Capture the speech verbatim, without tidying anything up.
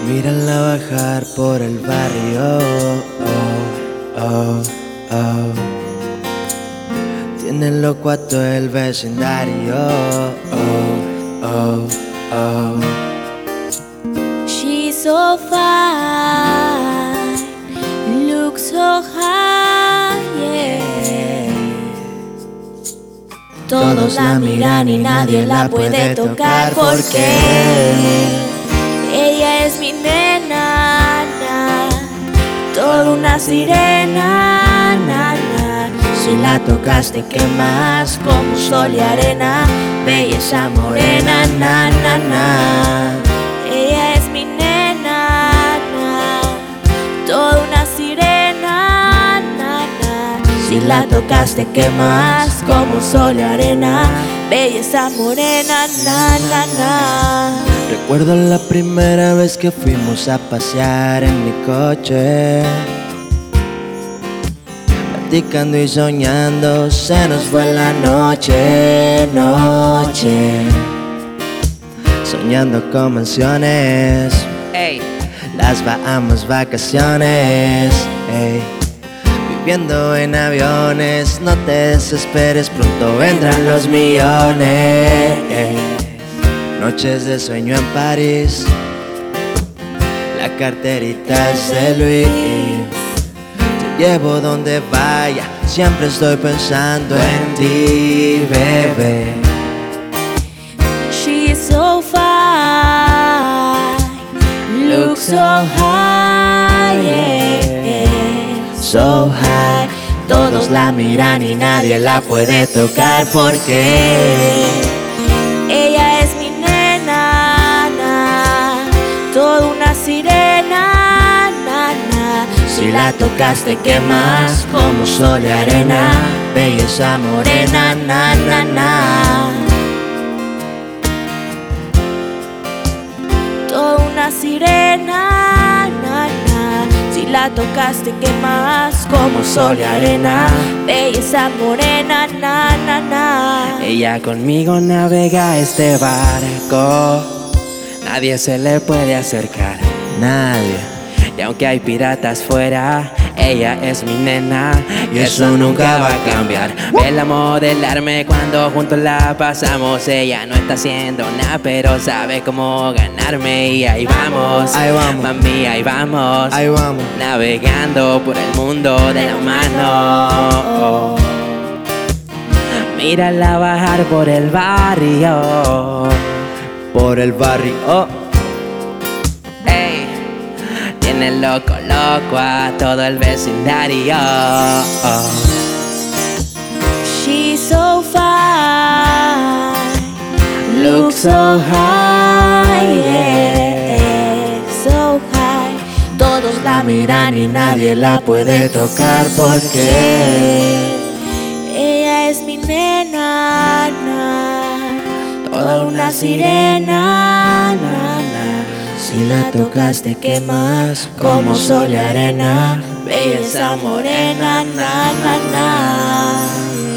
Mírala bajar por el barrio, oh, oh, oh. Tiene loco a todo el vecindario, oh, oh, oh. She's so fine, looks so high, yeah. Todos la miran y nadie la puede tocar porque ella es mi nena, na, toda una sirena, na, na. Si la tocas te quemas como sol y arena, belleza morena, na, na, na. Ella es mi nena, na, toda una sirena, na, na. Si la tocas te quemas como sol y arena, belleza morena, na, na, na. Recuerdo la primera vez que fuimos a pasear en mi coche, platicando y soñando, se nos fue la noche, noche. Soñando con mansiones, ey, las Bahamas vacaciones, ey. Viviendo en aviones, no te desesperes, pronto vendrán los millones, ey. Noches de sueño en París, la carterita es de Luis. Te llevo donde vaya, siempre estoy pensando en ti, bebé. She's so fine, looks so high, yeah, so high. Todos la miran y nadie la puede tocar porque ella es mi nena, na, toda una sirena, na, na. Si la tocas te quemas como sol y arena, belleza morena, na, na, na. Toda una sirena, na, na. Si la tocas te quemas como sol y arena, belleza morena, na, na, na. Ella conmigo navega este barco, nadie se le puede acercar, nadie. Y aunque hay piratas fuera, ella es mi nena y eso nunca va a cambiar. Vela modelarme cuando juntos la pasamos. Ella no está haciendo nada, pero sabe cómo ganarme. Y ahí vamos, ahí vamos, mami, ahí vamos, ahí vamos, navegando por el mundo de la mano. Mírala bajar por el barrio, por el barrio. Ey, tiene loco, loco a todo el vecindario. She's so fine, looks so high, yeah, so high. Todos la miran y nadie la puede tocar porque ella es mi nena, na, toda una sirena, na, na. Si la tocas te quemas como sol y arena, belleza morena, na, na, na.